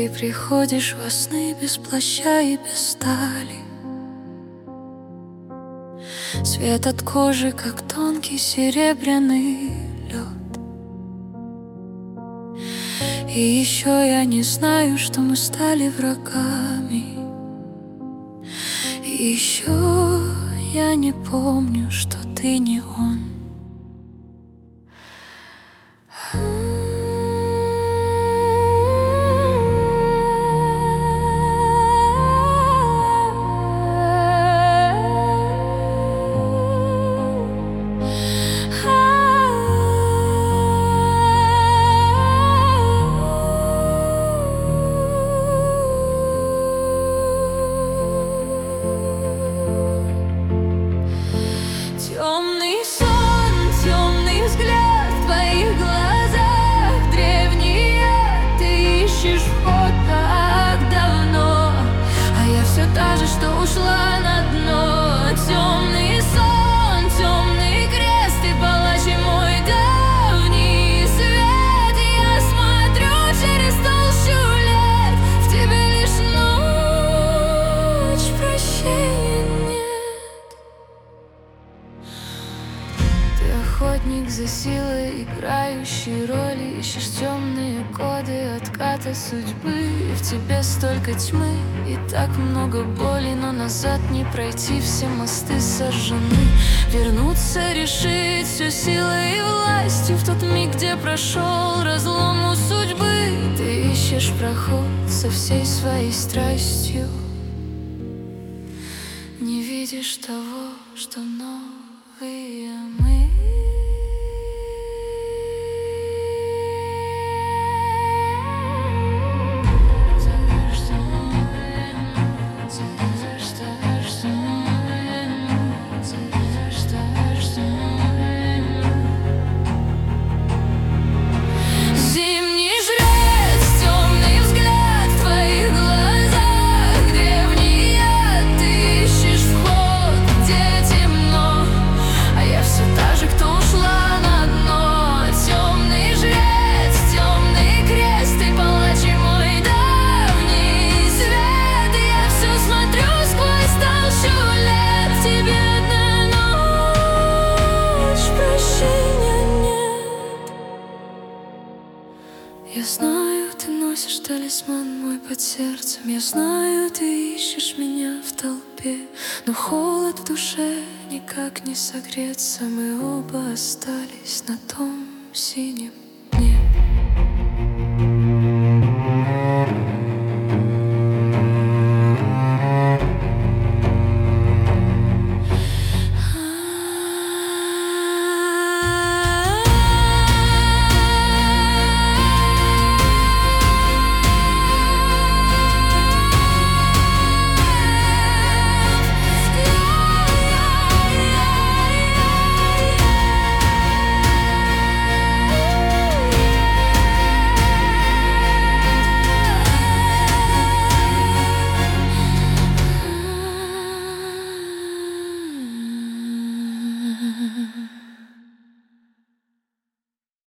приходишь во сны без плаща и без стали. Свет от кожи, как тонкий серебряный лед. И еще я не знаю, что мы стали врагами. И еще я не помню, что ты не он. Темный сон, темный взгляд в твоих глазах. Древние, ты ищешь вход так давно, а я все та же, что ушла на дно. Темный сон, темный крест, ты палач и мой давний свет. Я смотрю через толщу лет, в тебе лишь ночь, прощения нет. Ты охотник за силой, играющий роли. Ищешь темные коды отката судьбы. И в тебе столько тьмы и так много боли, но назад не пройти, все мосты сожжены. Вернуться, решить все силой и властью в тот миг, где прошел разлом у судьбы. Ты ищешь проход со всей своей страстью, не видишь того, что новые мы. Зимний жрец, темный взгляд в твоих глазах. Древние, ты ищешь вход, где темно, а я все та же, кто ушла на дно. Темный жрец, темный крест, ты палач и мой давний свет. И я все смотрю сквозь толщу лет, в тебе одна ночь, прощения нет. Я знаю, ты носишь талисман мой под сердцем. Я знаю, ты ищешь меня в толпе, но холод в душе никак не согреться. Мы оба остались на том синем